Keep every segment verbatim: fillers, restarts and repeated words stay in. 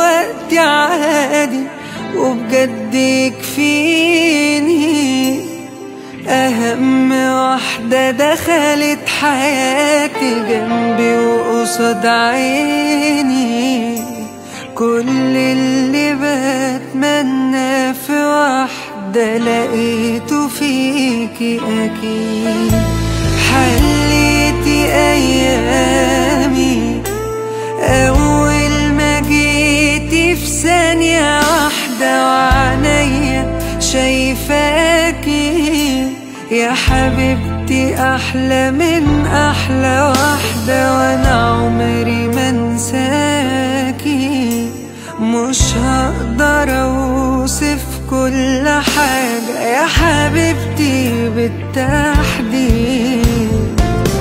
دلوقتي عادي وبجد يكفيني. أهم واحدة دخلت حياتي جنبي وقصاد عيني. كل اللي بتمنى في واحدة لقيته فيكي أكيد. حليتي أيامي أول ما جيتي في ثانية واحدة وعنيا شايفاكي يا حبيبتي أحلى من أحلى واحدة، وأنا عمري ما انساكي. مش هقدر أوصف كل حاجة يا حبيبتي بالتحديد.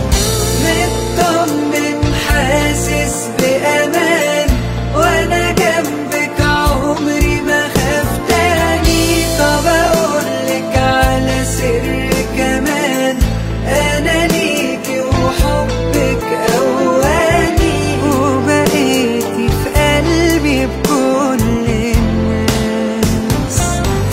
مطمن حاسس بأمان وأنا جنبك عمري ما خاف تاني. طب أقولك على سر كمان، أنا ليكي وحبك أواني وبقيتي في قلبي بكل الناس.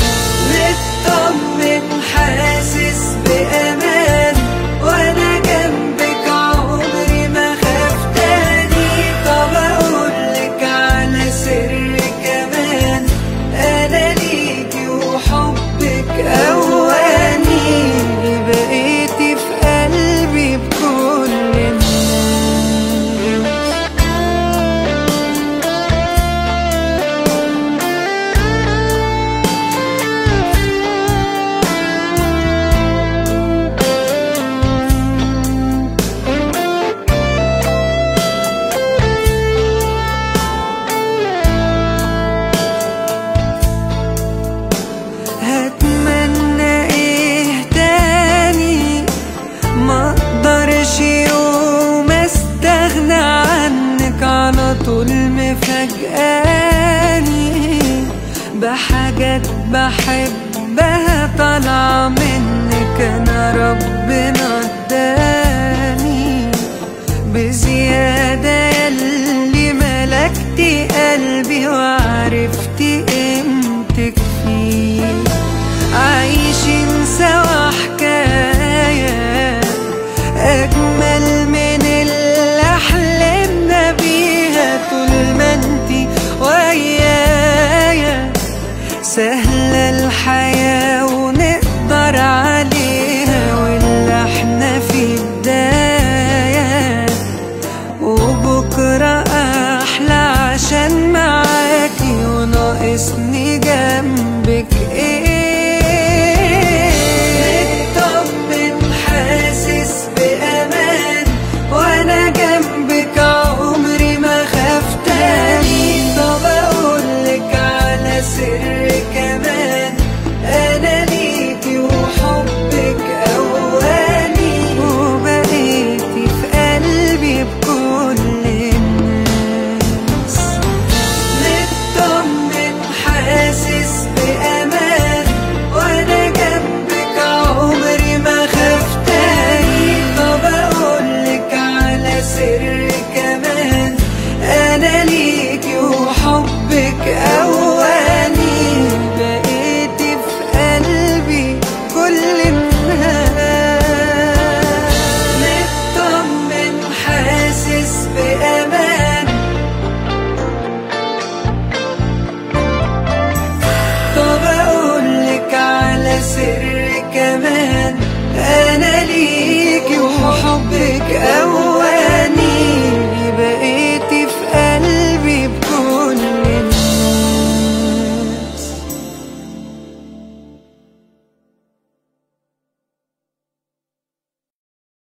مطمن حاسس بأمان وأنا جنبك عمري ما خاف تاني. طب أقولك على سر كمان، أنا ليكي وحبك أواني بقيتي في قلبي بكل الناس. هتمنى ايه تاني؟ ما اقدرش يوم استغنى عنك، على طول مفاجئاني بحاجات بحبها طالعة منك. انا ربنا اداني بزيادة ياللي ملكتي قلبي